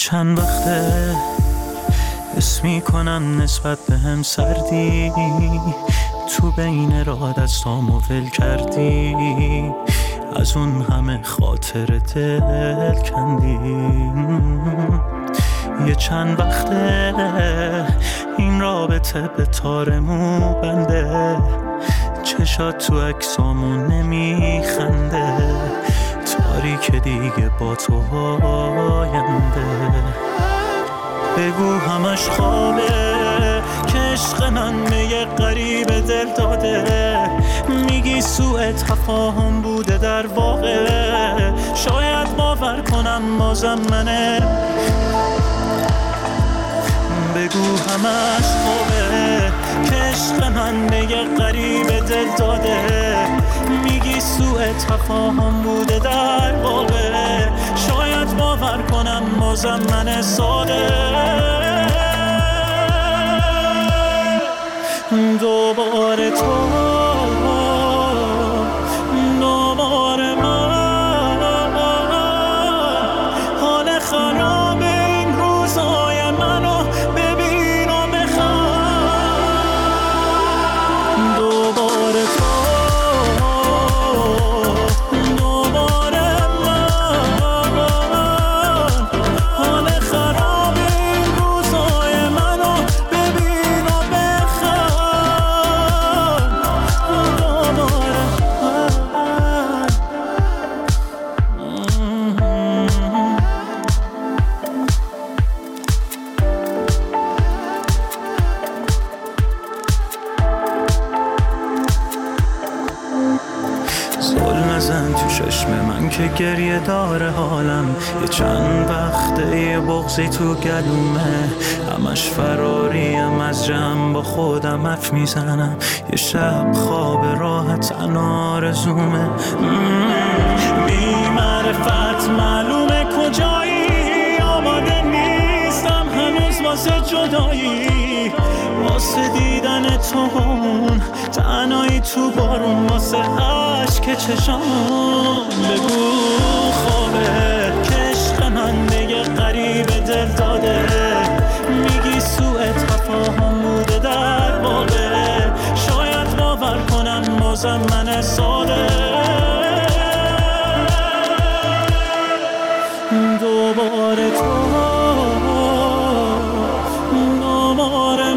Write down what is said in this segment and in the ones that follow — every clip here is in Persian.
چند وقته حس میکنم نسبت به هم سردی، تو بین راه دستامو ول کردی، از اون همه خاطر دل کندی. یه چند وقته این رابطه به تارمو بنده، چشات تو عکسامون نمیخنده، تاریک دیگه با تو آینده. بگو همش خوابه که عشق من به یه غریب دل داده، میگی سوء تفاهم بوده در واقع، شاید باور کنم بازم منه. بگو همش خوابه که عشق من به یه غریب دل داده، میگی سوء تفاهم بوده در واقع، شاید باور کنم بازم من ساده. دوباره تو، دوباره من، حال خراب این روزای منو ببین و بخوام. دوباره تو، دوباره من، حال خراب این روزای منو ببین و بخوام. دوباره ظلم نزن تو چشم من که گریه داره حالم، یه چند وقته یه بغضی تو گلومه، همش فراریم از جمع با خودم حرف میزنم، یه شب خواب راحت آرزومه. بی معرفت معلومه کجایی، آماده نیستم هنوز واسه جدایی، واسه دیدن تو اون تنهایی تو بارون، واسه عشق چشام. بگو خوابه که عشق من به یه غریب دل داده، میگی سوء تفاهم بوده در واقع، شاید باور کنم بازم من ساده. دوباره تو، دوباره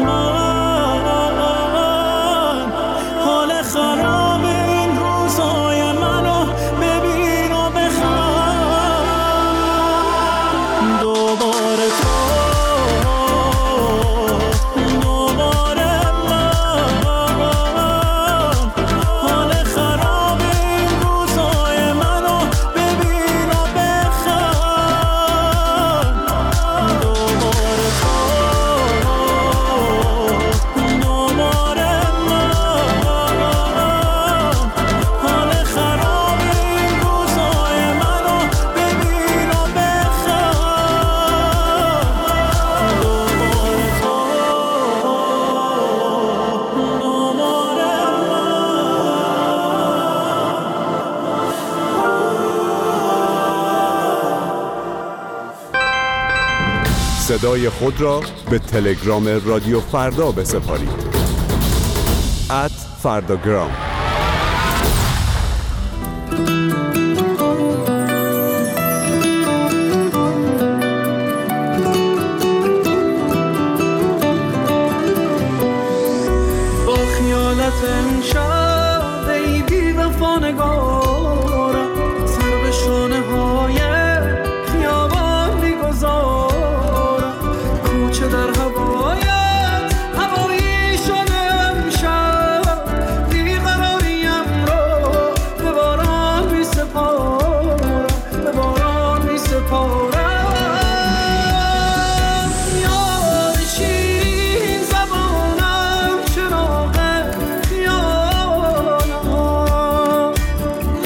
من، حال خراب این روزای منو ببین و بخوام. دوباره تو، دوباره من، حال خراب این روزای منو ببین و بخوام. دوباره تو، دوباره من، حال خراب این روزای منو ببین و بخوام. دوباره تو، صدای خود را به تلگرام رادیو فردا بسپارید. @فرداگرام. با خیالت امشب ای بی وفا نگارم، سر به شانه های خیابان میگذارم، کوچه در هوایت هوایی شده امشب، بیقراریم رو به باران میسپارم، به باران میسپارم. یاد شیرین زبانم چراغ خیالم،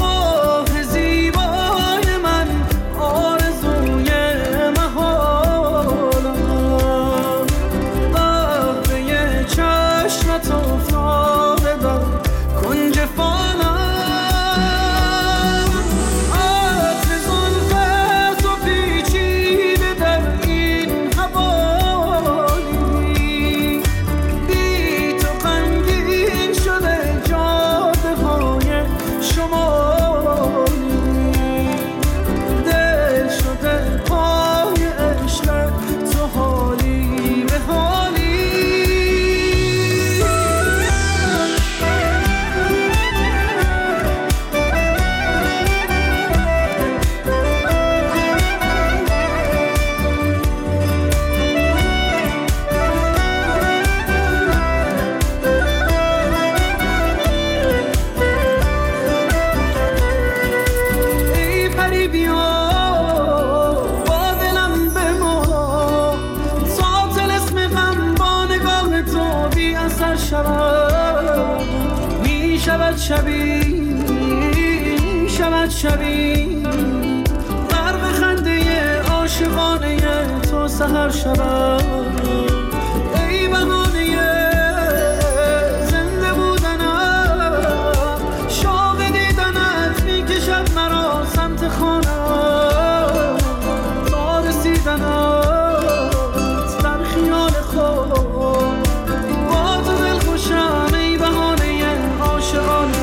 شبی غرق خنده عاشقانه تو سحر شود ای بهانه زنده بودنم شوق دیدنت میکشد مرا سمت خانم تا رسیدنت در خیال خود با تو دلخوشم ای بهانه عاشقانه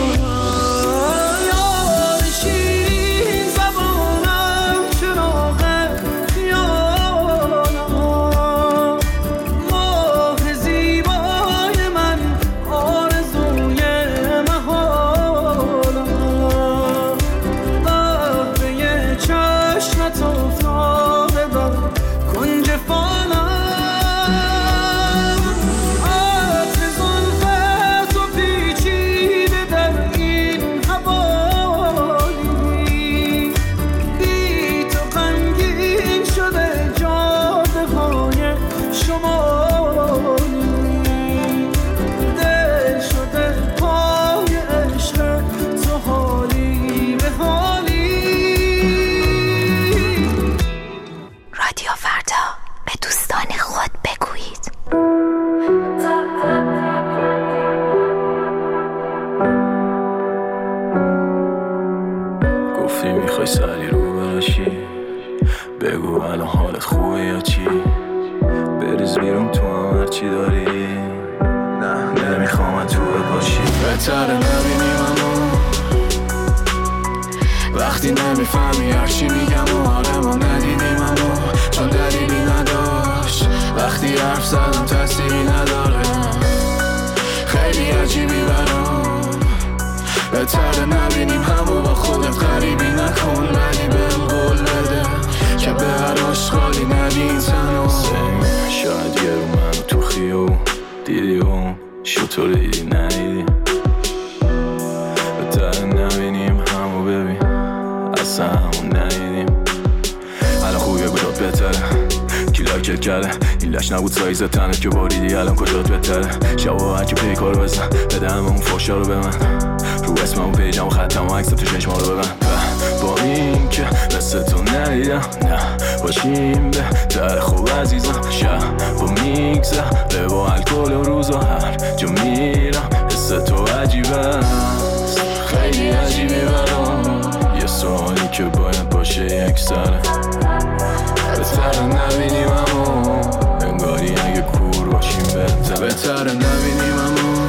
بگو الان حالت خوبه یا چی؟ بریز بیرون تو هم هرچی داری. نه نمیخوام تو باشی. بهتره نبینیم اما وقتی نمیفهمی هرچی میگم و آره ما ندیدیم اما چون دلیلی نداشت. وقتی حرف زدم تأثیری نداره خیلی عجیبی برام. بهتره نبینیم همو با خودت غریبی نکن ولی بهم قول بده که به هر آشغالی ندی این تنو. شاید یه رو منو تو خیو دیدی و شطور دیدی ندیدی. بهتره نبینیم همو ببین اصلا همون ندیدیم. الان خوبیه گلات بهتره کی لایکت کرده این لش نبود سایز تنت که باریدی الان کجات بهتره. شبا هرکی پیکار بزن بده همه اون فاشا رو به من رو اسمم و پیجم و ختم و عکس تو چشما رو ببن. با این که مثل تو ندیدم نه باشیم بهتر خوب عزیزم. شب با میگذره با الکل و روزا هر جا میرم حس تو عجیبه خیلی عجیبی برام. یه سوالی که باید باشه یک سره بهتره نبینیم اما انگاری اگه کور باشیم بهتره نبینیم اما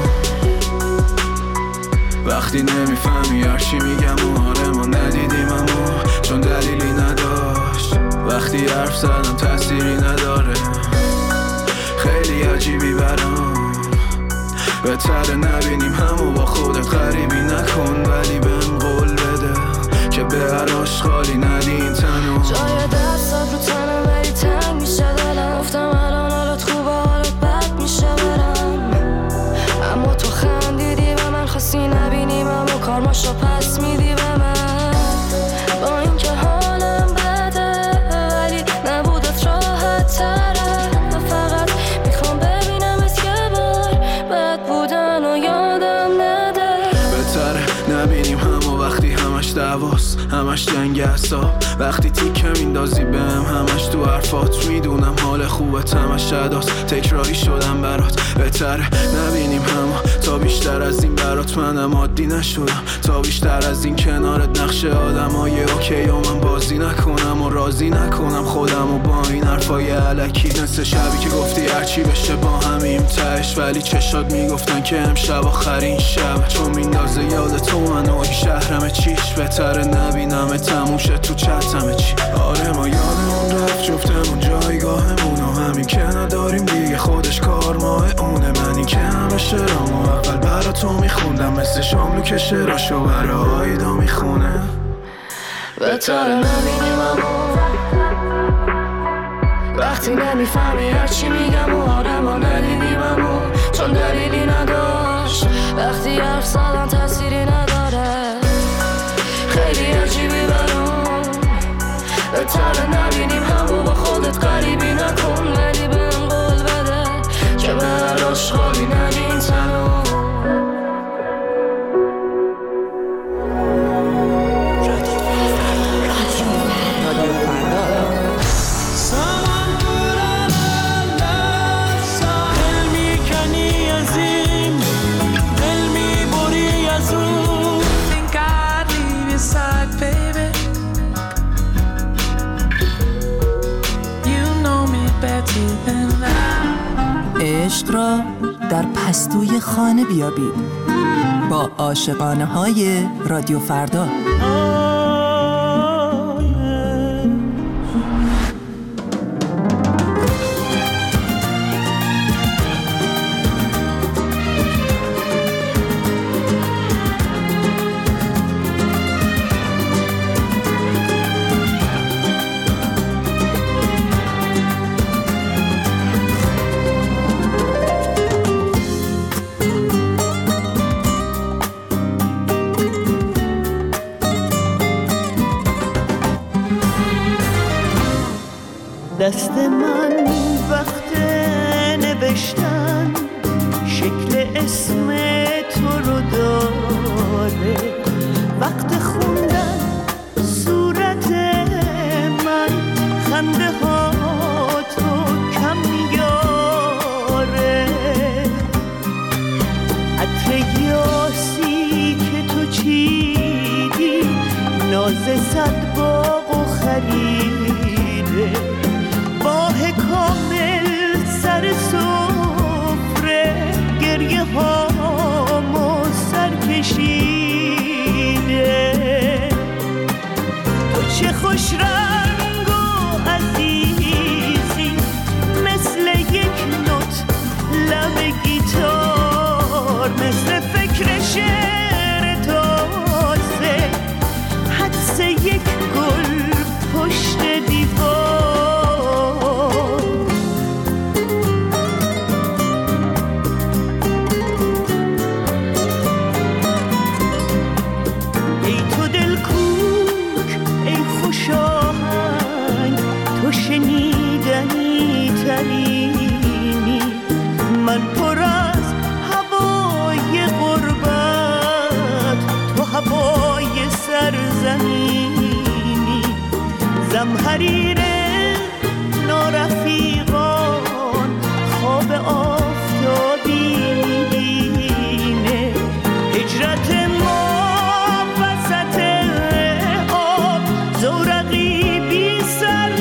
وقتی نمیفهمی هرچی میگم و آره ما ندیدیم اما چون دلیلی نداشت. وقتی حرف زدم تأثیری نداره خیلی عجیبی برام. بهتره نبینیم همو با خودت غریبی نکن ولی بهم قول بده که به هر آشغالی ندی این تنو. جای دستات رو تنم ولی تنگ میشه دلم. گفتم الان حالت خوبه حالت بد میشه برم اما تو خندیدی و من خواستی نبینیم اما کارماشو پس میدی به من. با اینکه حالم بده ولی نبودت راحت تره. فقط میخوام ببینم از یه بار بد بودن و یادم نده. بهتره نبینیم همو وقتی همش دعواست همش جنگ اعصاب. وقتی تیکه میندازی بهم همش تو حرفات میدونم حال خوبت همش عداست تکراری شدم برات. بهتره نبینیم همو تا بیشتر از این برات منم عادی نشدم. تا بیشتر از این کنارت نقش آدمای اوکی و من بازی نکنم و راضی نکنم خودم و با این حرفای الکی. مثل شبی که گفتی هرچی بشه با همیم تهش ولی چشات میگفتن که امشب آخرین شب چون میندازه یاد تو منو این شهرم چیش. بهتره نبینم تموشه تو چتم چی. آره ما یادمون رفت جفتمون جایگاهمون و همین که نداریم دیگه خودش کار ماه اونه. من این که همه شرامو اول برا تو میخوندم مثل شاملو که شراشو برا آیدا میخونه. بهتره نبینیم اما وقتی نمیفهمی هرچی میگم و آره ما ندیدیم اما چون دلیلی نداشت. وقتی حرف زدم تأثیری نداره خیلی عجیبی برام. بهتره نبینیم همو با خودت غریبی نکن ولی بهم قول بده که به هر آشغالی ندی این تنو. عشق را در پستوی خانه بیابید با عاشقانه های رادیو فردا. دست من وقت نوشتن شکل اسم تو رو داره، وقت خوندن صورت من خنده ها تو کم میاره، عطر یاسی که تو چیدی ناز صد باغ و خریده، ماه کامل سر سفره گریه هامو سر کشیده، تو چه خوش رنگ و عزیزی مثل یک نوت لب گیتار، مثل فکر شعر تازه حدس یک گل پشت دیوار. شنیدنی ترینی من پر از هوای غربت، تو هوای سرزمینی، زمحریر نارفیقان خواب آفتابی میبینه، هجرت ما وسط آب زورقی بی سر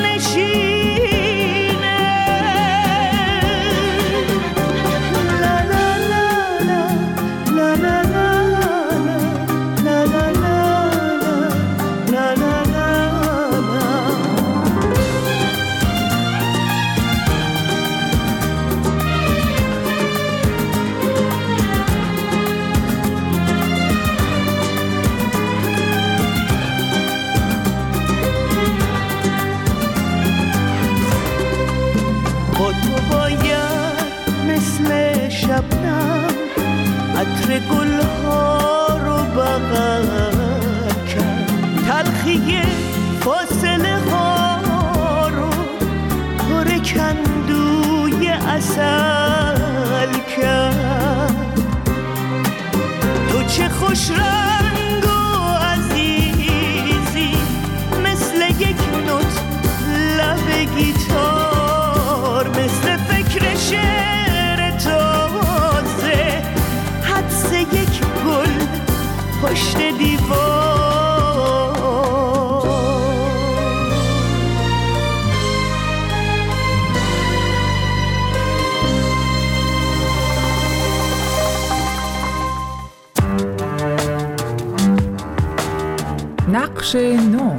عطر گلها رو بغل کرد، تلخی فاصله ها رو پر کندوی عسل کرد، تو چه خوش رنگ و عزیزی مثل یک نوت لب گیتار، مثل فکر شعر تازه حدس یک گل پشت دیوار. نقش نو.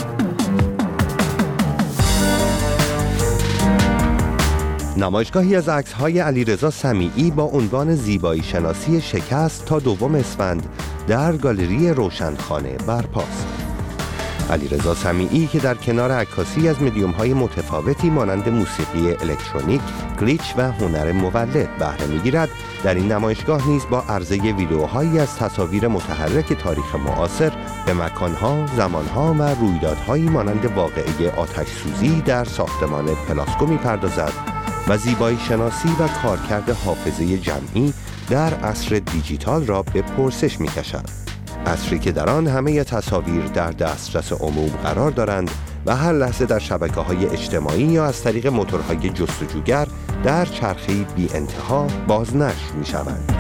نمایشگاهی از عکس‌های علیرضا سمیعی با عنوان زیبایی شناسی شکست تا 2 اسفند در گالری روشنخانه برپاست. علیرضا سمیعی که در کنار عکاسی از مدیوم‌های متفاوتی مانند موسیقی الکترونیک، گلیچ و هنر مولد بهره می‌گیرد، در این نمایشگاه نیز با عرضه ویدئوهایی از تصاویر متحرک تاریخ معاصر به مکان‌ها، زمان‌ها و رویدادهایی مانند واقعه آتش‌سوزی در ساختمان پلاسکو می‌پردازد و زیبایی شناسی و کارکرد حافظه جمعی در عصر دیجیتال را به پرسش می‌کشد. عصری که در آن همه تصاویر در دسترس عموم قرار دارند و هر لحظه در شبکه‌های اجتماعی یا از طریق موتورهای جستجوگر در چرخه‌ای بی انتها بازنشر می‌شوند.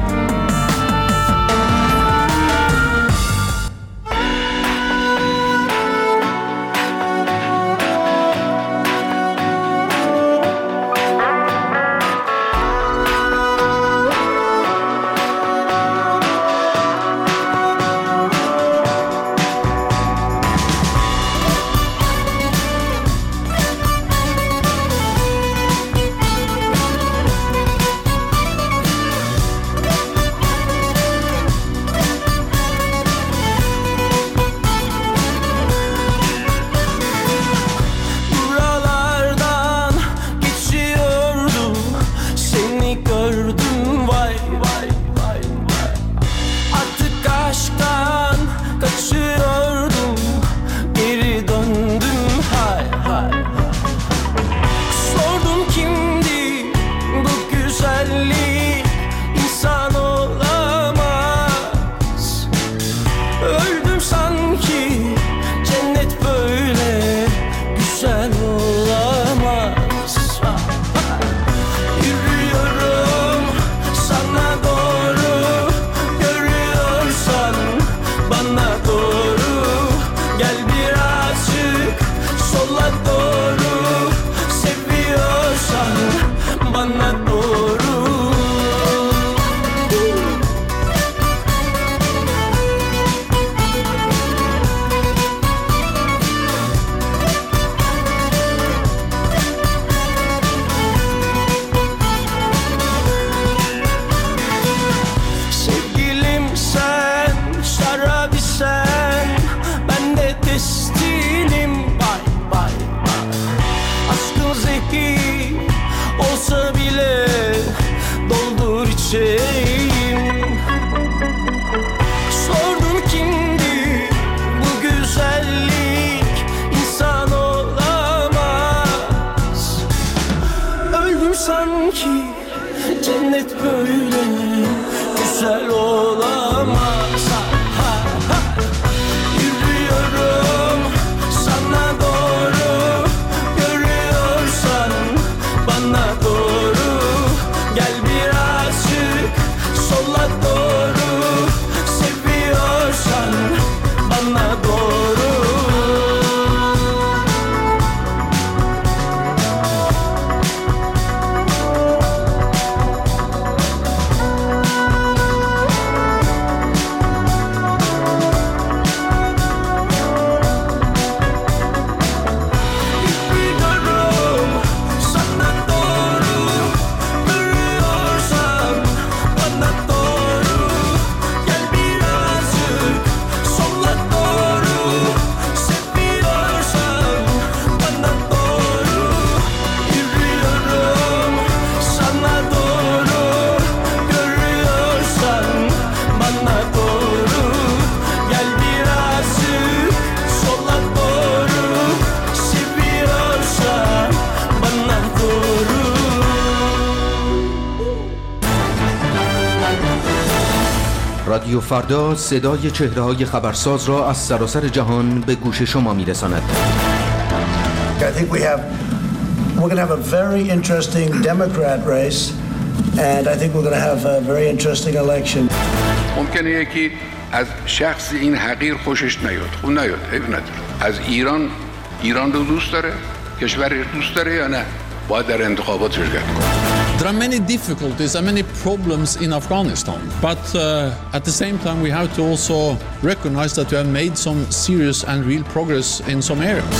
رادیو فردا صدای چهره‌های خبرساز را از سراسر جهان به گوش شما می‌رساند. I think we're going to have a very interesting Democrat race and I think we're going to have a very interesting election. ممکنه یکی از شخص این حقیر خوشش نیاد. خب نیاد، عیب نداره. از ایران رو دوست داره؟ کشورش دوست داره یا نه؟ باید در انتخابات شرکت کنه. There are many difficulties and many problems in Afghanistan, but at the same time we have to also recognize that we have made some serious and real progress in some areas.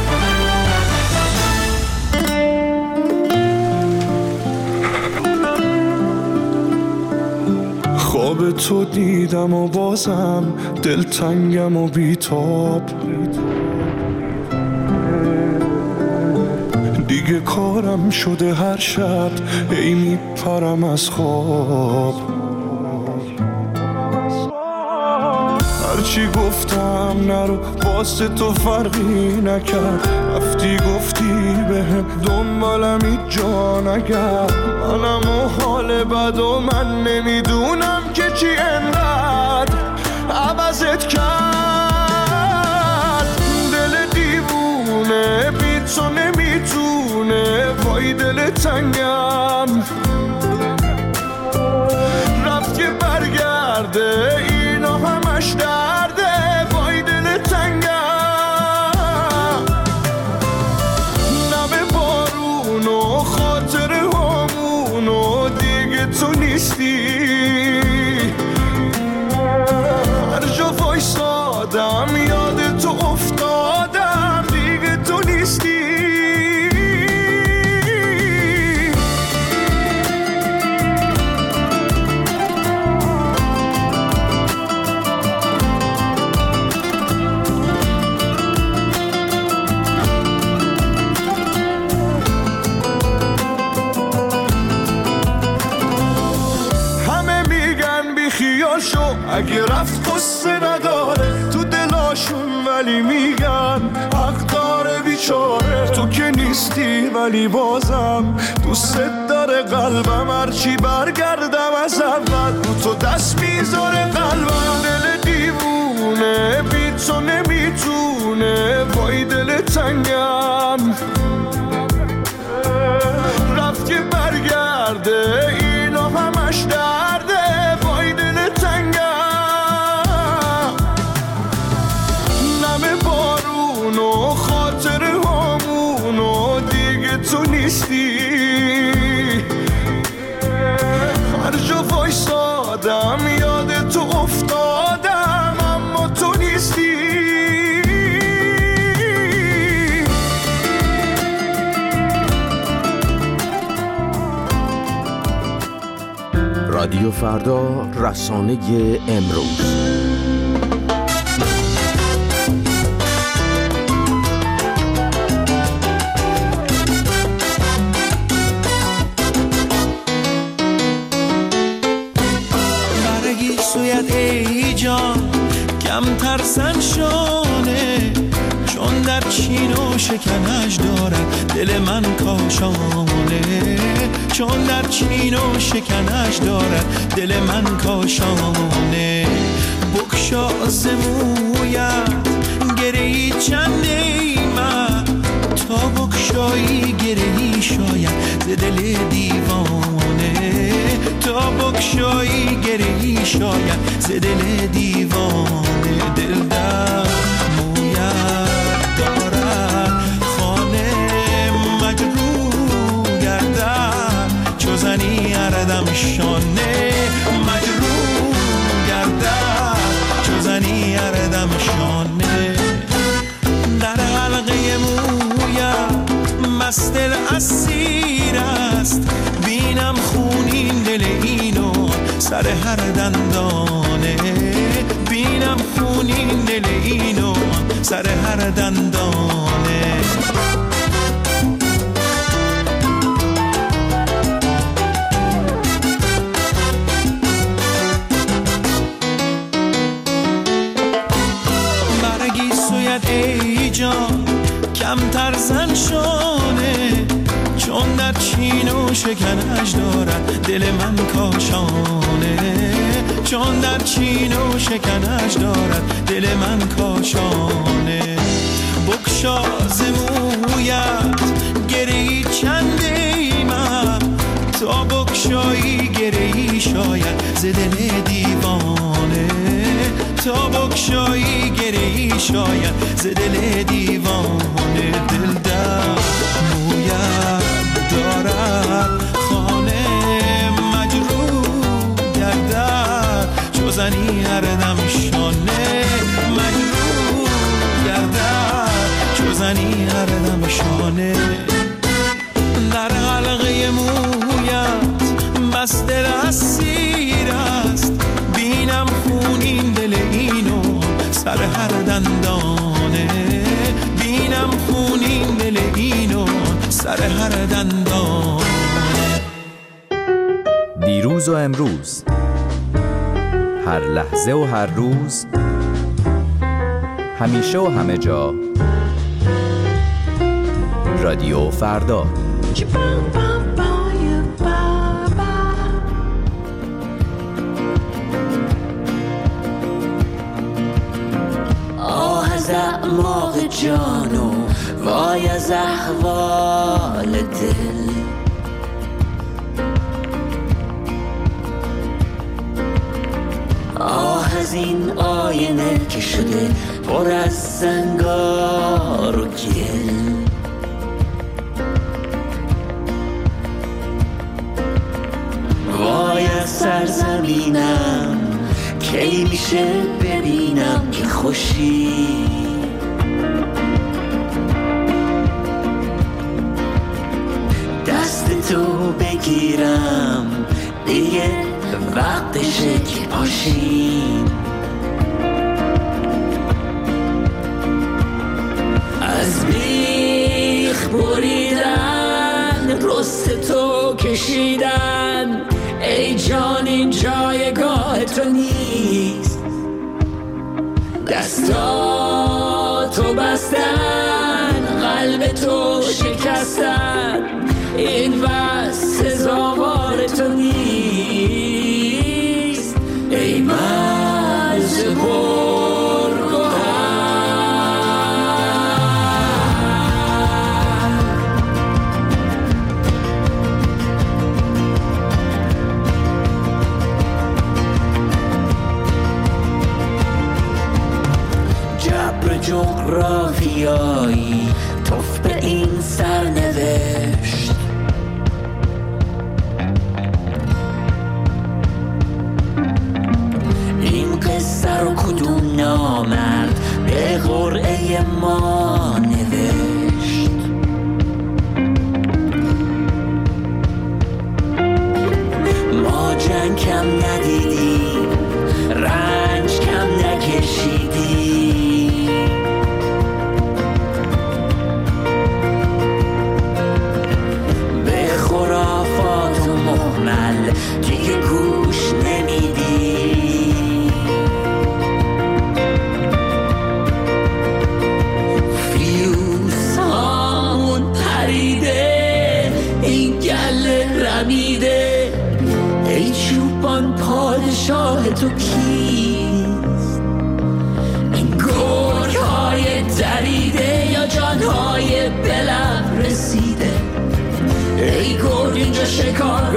خواب تو دیدم و بازم دلتنگم و بیتاب، دیگه کارم شده هر شب ای میپرم از خواب. هرچی گفتم نرو واسه تو فرقی نکرد، رفتی گفتی بهم دنبالم هیچ جا نگرد. منم و حال بد و من نمیدونم که چی انقدر عوضت کرد. دل دیوونه بی تو نمیتونه، وای دل تنگم رفت که برگرده، اینا همش درده، وای دل تنگم. نم بارون و خاطر همون و دیگه تو نیستی، هر جا وایسادم یاد تو افتادم، دیگه تو نیستی. اگه رفت قصه نداره تو دلاشون، ولی میگن حق داره بیچاره. تو که نیستی ولی بازم دوست داره قلبم، هرچی برگردم از اول رو تو دست میذاره قلبم. دل دیوونه بی تو نمیتونه، وای دل تنگم رفت که برگرده، اینا همش درده، وای دل تنگم. و خاطر همون و دیگه تو نیستی، هر جا وایسادم یاد تو افتادم، اما تو نیستی. رادیو فردا، رسانه امروز. ای جان کمتر سنشانه، چون در چین و شکنش دارد دل من کاشانه، چون در چین و شکنش دارد دل من کاشانه. بکشا زمویت گرهی چند ای من، تا بکشایی گرهی شاید ز دل دیوانه، تا بکشایی گرهی شاید ز دل دیوانه. دل در مویت دارد خانه مجروح گردد، چو زنی اردم شانه مجروح گردد، چو زنی اردم شانه. در حلقه مویت مستر اسیر است، بینم خونین دل اینو سر هر دندانه، بینم خونین دل اینو سر هر دندانه. برگی سویت ای جان کمتر زن شانه، چون در چین و شکنش دارد دل من کاشانه، چون در چین و شکنش دارد دل من کاشانه. بکشا ز مویت گری چند ایمم، تا بکشایی گری شاید ز دل دیوانه. تا بکشایی گری شاید ز دل دیوانه. دل در مویت دارد خانه مجروح گردد، چو زنی هر دم شانه مجروح گردد، چو زنی هر دم شانه. در حلقه مویت بسته اسیر است، بینم خونین دل اینو سر هر دندانه. بینم خونین دل اینو سر هر دندانه. دیروز و امروز، هر لحظه و هر روز، همیشه و همه جا، رادیو فردا. آه از اعماق جانو وای از احوال دل، آه از این آینه که شده پر از زنگار و گل. وای از سرزمینم کی میشه ببینم که خوشی، دست تو بگیرم دیگه وقتشه که پاشیم. از بیخ بریدن رست تو کشیدن، ای جان این جایگاه تو نیست. دستاتو بستن قلب تو شکستن، این بس سزاوار تو نیست. ای مرز جغرافیایی توف به این سرنوشت. این قصه رو کدوم نامرد به قرعه ما نوشت؟ ما جنگ کم ندیدیم، رنج کم نکشیدیم، دیگه گوش نمیدی. فیوز هامون پریده، این گله رمیده، ای چوپان پادشاه تو کیست؟ این گرگ های دریده یا جان های بلب رسیده؟ ای گرگ اینجا شکار